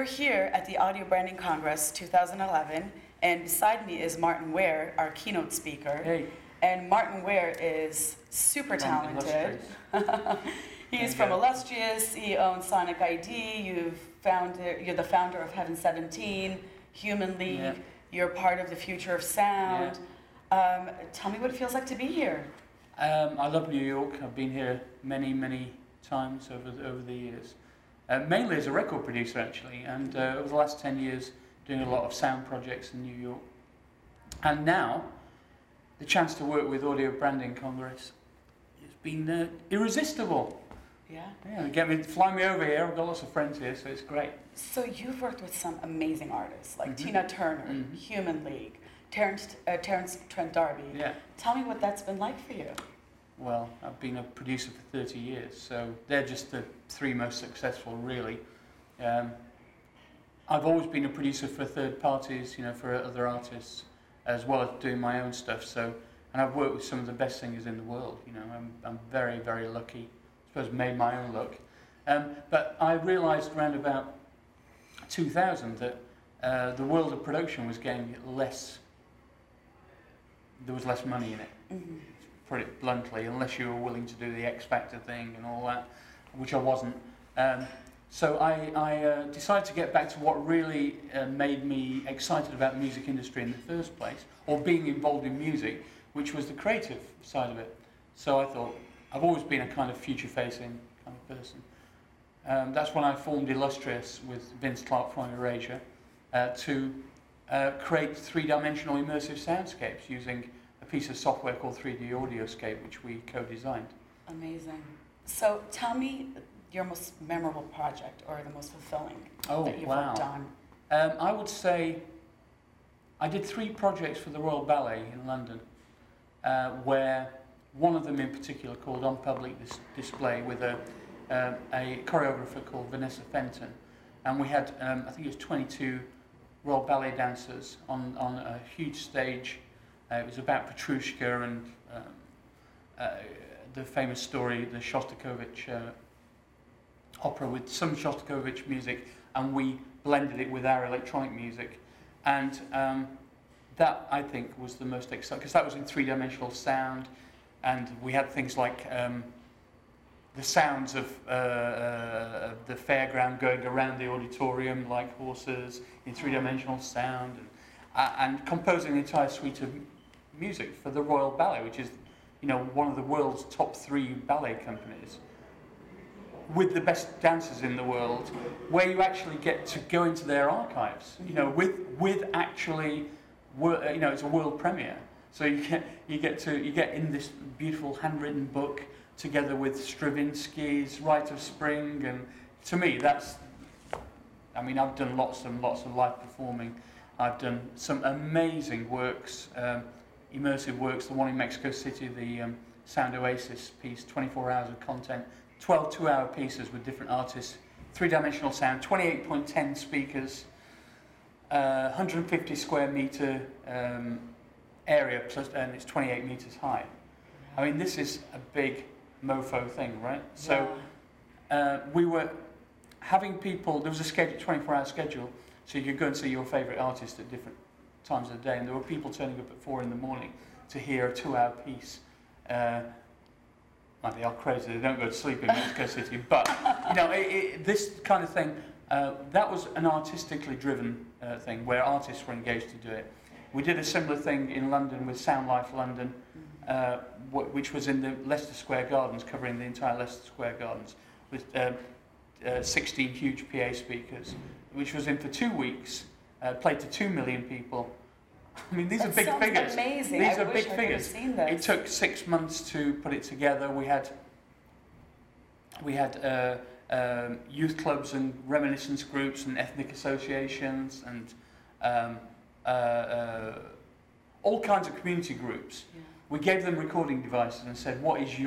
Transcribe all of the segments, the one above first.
we're here at the Audio Branding Congress 2011, and beside me is Martin Ware, our keynote speaker. Hey. And Martin Ware is super talented. He's from Illustrious. He owns Sonic ID. You're the founder of Heaven 17, Human League. Yeah. You're part of the Future of Sound. Tell me what it feels like to be here. I love New York. I've been here many times over the years. Mainly as a record producer, actually, and over the last 10 years doing a lot of sound projects in New York. And now, the chance to work with Audio Branding Congress has been irresistible. Yeah, fly me over here. I've got lots of friends here, so it's great. So you've worked with some amazing artists like Tina Turner, Human League, Terence Trent D'Arby. Yeah. Tell me what that's been like for you. Well, I've been a producer for 30 years, so they're just the three most successful, really. I've always been a producer for third parties, for other artists, as well as doing my own stuff. So, and I've worked with some of the best singers in the world. I'm very lucky. I suppose made my own luck. But I realised around about 2000 that the world of production was getting less. There was less money in it. Mm-hmm. Put it bluntly, unless you were willing to do the X Factor thing and all that, which I wasn't. So I decided to get back to what really made me excited about the music industry in the first place, or being involved in music, which was the creative side of it. So I thought, I've always been a kind of future-facing kind of person. That's when I formed Illustrious with Vince Clarke from Erasure to create three-dimensional immersive soundscapes using a piece of software called 3D Audioscape, which we co-designed. Amazing. So tell me your most memorable project or the most fulfilling that you've worked on. I would say I did 3 projects for the Royal Ballet in London, where one of them in particular called On Public Display with a choreographer called Vanessa Fenton. And we had, I think it was 22 Royal Ballet dancers on a huge stage. It was about Petrushka and the famous story, the Shostakovich opera, with some Shostakovich music, and we blended it with our electronic music. And that, I think, was the most exciting, because that was in 3-dimensional sound, and we had things like the sounds of the fairground going around the auditorium like horses in 3-dimensional sound, and composing an entire suite of music for the Royal Ballet, which is, one of the world's top 3 ballet companies, with the best dancers in the world, where you actually get to go into their archives, with actually, it's a world premiere. So you get in this beautiful handwritten book together with Stravinsky's Rite of Spring, and to me I've done lots and lots of live performing. I've done some amazing works, immersive works. The one in Mexico City, the Sound Oasis piece, 24 hours of content, 12 2-hour pieces with different artists, 3-dimensional sound, 28.10 speakers, 150 square meter area, and it's 28 meters high. I mean, this is a big mofo thing, right? So we were having people, there was a 24-hour schedule, so you could go and see your favourite artist at different times of the day, and there were people turning up at 4 in the morning to hear a 2-hour piece. They are crazy, they don't go to sleep in Mexico City, but, this kind of thing, that was an artistically driven thing, where artists were engaged to do it. We did a similar thing in London with Sound Life London, which was in the Leicester Square Gardens, covering the entire Leicester Square Gardens, with 16 huge PA speakers, which was in for 2 weeks, played to 2 million people. I mean, these are big figures. Amazing. These are big figures. Seen this. It took 6 months to put it together. We had youth clubs and reminiscence groups and ethnic associations and all kinds of community groups. Yeah. We gave them recording devices and said,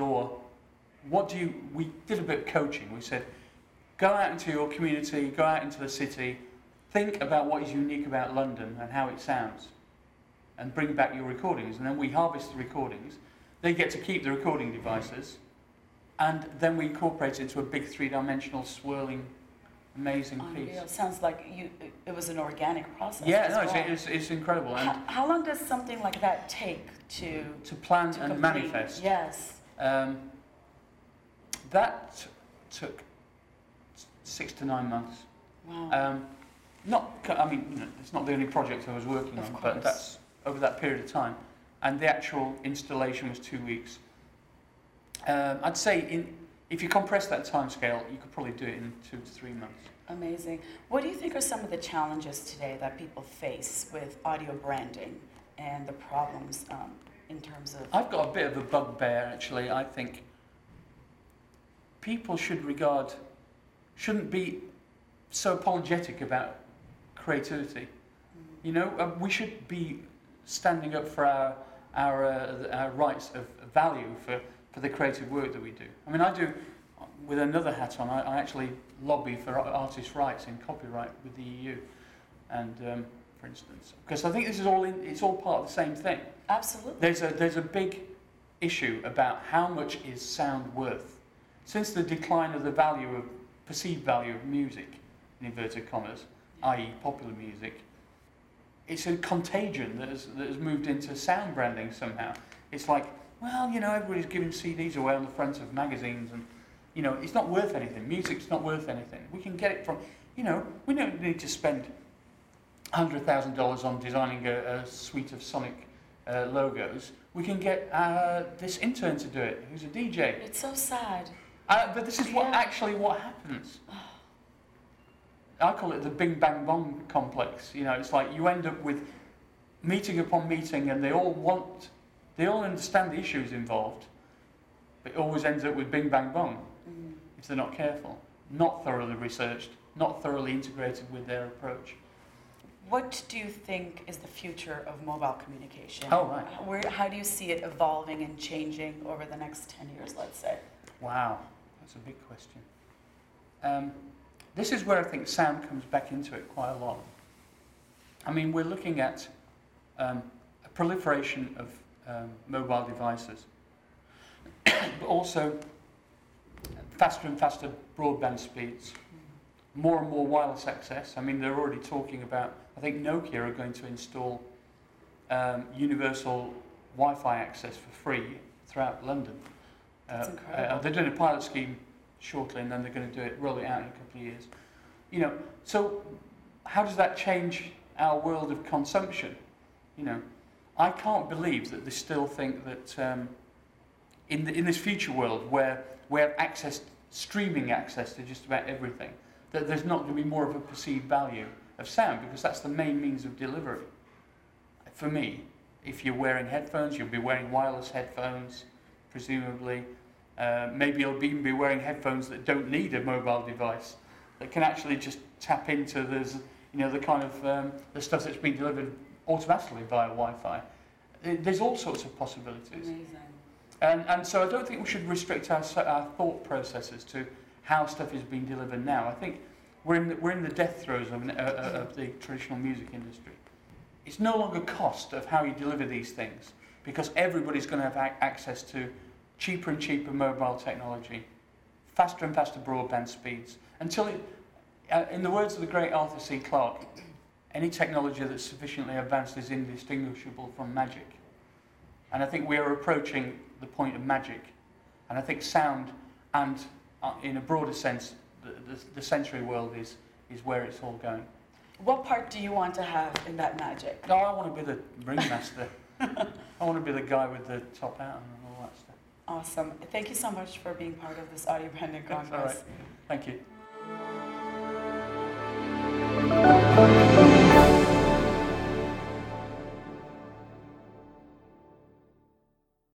we did a bit of coaching. We said, go out into your community, go out into the city, think about what is unique about London and how it sounds, and bring back your recordings. And then we harvest the recordings. They get to keep the recording devices, and then we incorporate it into a big 3-dimensional swirling amazing piece. Unreal. Sounds like it was an organic process. Yeah, as no, well. it's incredible. And How long does something like that take to plan to and complete? manifest. Yes. That took 6 to 9 months. Wow. It's not the only project I was working Of on, course. but that's over that period of time. And the actual installation was 2 weeks. I'd say if you compress that timescale, you could probably do it in 2 to 3 months. Amazing. What do you think are some of the challenges today that people face with audio branding and the problems in terms of... I've got a bit of a bugbear, actually. I think people shouldn't be so apologetic about creativity. You know, we should be standing up for our rights of value for the creative work that we do. I mean, I do, with another hat on, I actually lobby for artists' rights in copyright with the EU, and for instance, because I think this is it's all part of the same thing. Absolutely. There's a big issue about how much is sound worth. Since the decline of the perceived value of music, in inverted commas, i.e. popular music, it's a contagion that has moved into sound branding somehow. It's like, well, you know, everybody's giving CDs away on the front of magazines, and, you know, it's not worth anything. Music's not worth anything. We can get it from, you know, we don't need to spend $100,000 on designing a suite of sonic logos. We can get this intern to do it, who's a DJ. It's so sad. But this is what happens. I call it the Bing Bang Bong complex. You know, it's like you end up with meeting upon meeting, and they all understand the issues involved, but it always ends up with Bing Bang Bong if they're not careful, not thoroughly researched, not thoroughly integrated with their approach. What do you think is the future of mobile communication? Oh, right. How do you see it evolving and changing over the next 10 years, let's say? Wow, that's a big question. This is where I think sound comes back into it quite a lot. I mean, we're looking at a proliferation of mobile devices, but also faster and faster broadband speeds, more and more wireless access. I mean, they're already talking about, I think Nokia are going to install universal Wi-Fi access for free throughout London. That's incredible. They're doing a pilot scheme shortly, and then they're going to do it, roll it out in a couple of years. You know, so how does that change our world of consumption? You know, I can't believe that they still think that in this future world where we have streaming access to just about everything, that there's not going to be more of a perceived value of sound, because that's the main means of delivery. For me, if you're wearing headphones, you'll be wearing wireless headphones, presumably. Maybe you'll even be wearing headphones that don't need a mobile device, that can actually just tap into the kind of the stuff that's being delivered automatically via Wi-Fi. There's all sorts of possibilities. Amazing. And so I don't think we should restrict our thought processes to how stuff is being delivered now. I think we're in the death throes of the traditional music industry. It's no longer cost of how you deliver these things, because everybody's going to have access to cheaper and cheaper mobile technology, faster and faster broadband speeds, until in the words of the great Arthur C. Clarke, any technology that's sufficiently advanced is indistinguishable from magic. And I think we are approaching the point of magic. And I think sound, and in a broader sense, the sensory world is where it's all going. What part do you want to have in that magic? No, I want to be the ringmaster. I want to be the guy with the top hat and all that stuff. Awesome. Thank you so much for being part of this Audio Branding Congress. That's all right. Thank you.